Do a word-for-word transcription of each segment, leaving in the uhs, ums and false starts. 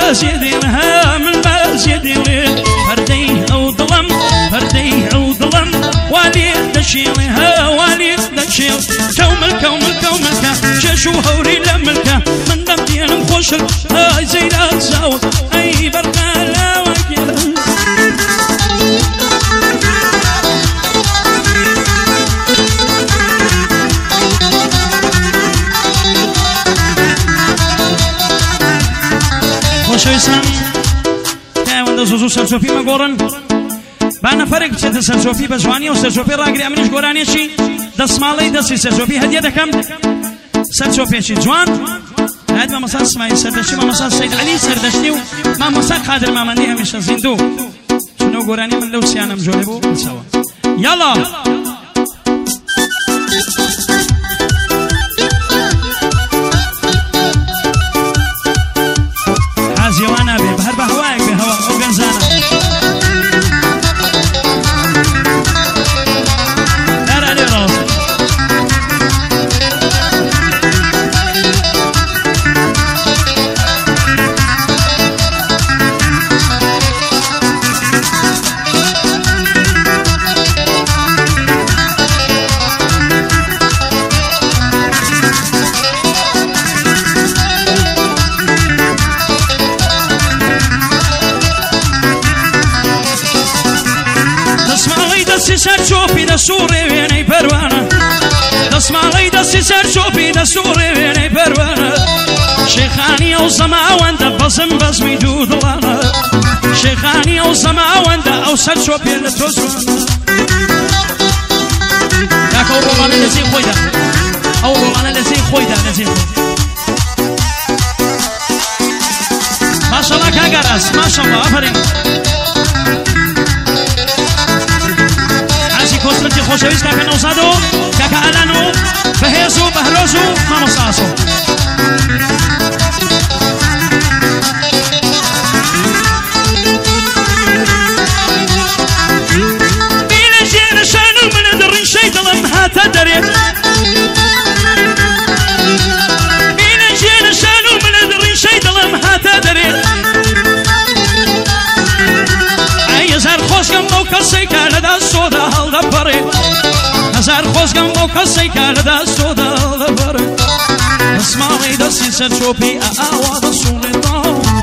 بازيدينها من بازيدين فردي أو ظلم فردي أو ظلم والي دشيلها والي دشيل كومل كومل كومل شاشو هوري لملكا من دمتين مخوشل هاي زيدا تزاوت أي برقا لا وكيل خوشویستم که اونده زوزو سرسوفی ما گورن با نفرق چند سرسوفی بزوانی و سرسوفی راگری امنش گورانیشی دست مالی دستی سرسوفی هدیه دکم سرسوفیشی جوان هاد ما مسا اسماعیل سردشتی ما مسا سید علی سردشتی و ما مسا قادر مامندی همیشه زندو شنو گورانی من لو سیانم جولی بو سوا یالا حازیوانا بی بهر بهوایک به هوا او گنزانا در علی راز سر شوفي دا سوري ويني پروانه دسمالي دسي سر شوفي دا سوري ويني پروانه شيخاني او زماوان دا بزم بزمي دودلانا شيخاني او زماوان دا او سر شوفي لتوزوانا داك او روغانا لزي خويدا او روغانا لزي خويدا لزي خويدا ما شاء الله كاغراس ما شاء الله افرين كوسترتي خوشويس كاكا نوصادو كاكا ألانو بهيزو بهروزو ما مصاصو بينا جينا شانو من درين شي ظلم هاتا دريت بينا جينا شانو من درين شي ظلم هاتا دريت هزار خوشگم بو کسی که دست سودا حال دپره هزار خوشگم بو کسی که دست سودا حال دپره اسماعی دستی سر چوبی آوا دسونتا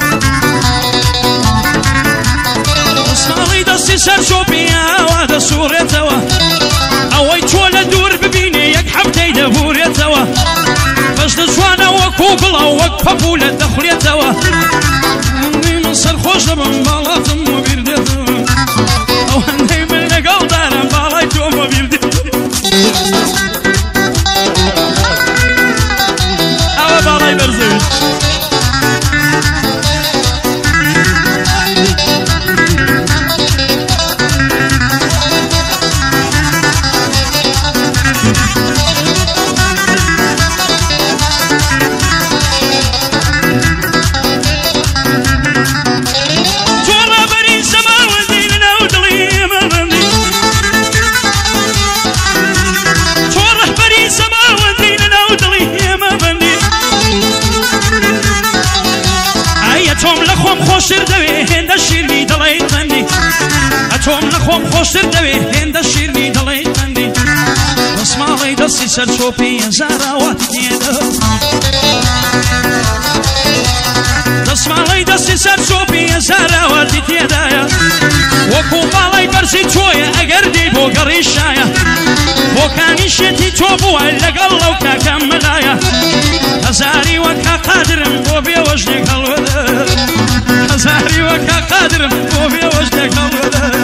اسماعی دستی سر چوبی آوا دسونتا اوی چول دور ببینی یک حبتی دبورتا فشت جوانا وکوبلا وک پپول دخلیتا من سر خوش دبم بالاتم و بیردتا وهني من قلب انا بالاي توما بيردي او بالاي برزوج خوشتر دوی هند شیرنی دلای تندی اتوم نخوام خوشتر دوی هند شیرنی دلای تندی اسماعی دستی سر چوبی زاراوات دیده اسماعی دستی سر چوبی زاراوات دیده وکو بالای برزی چویه اگر دی بو گریشایه وکانی شتی چوبو لگل لو که کملایه هزاری وکا قادرم بو بیوشنی کلوده هزاری وکا قادرم بو بیوشنی کلوده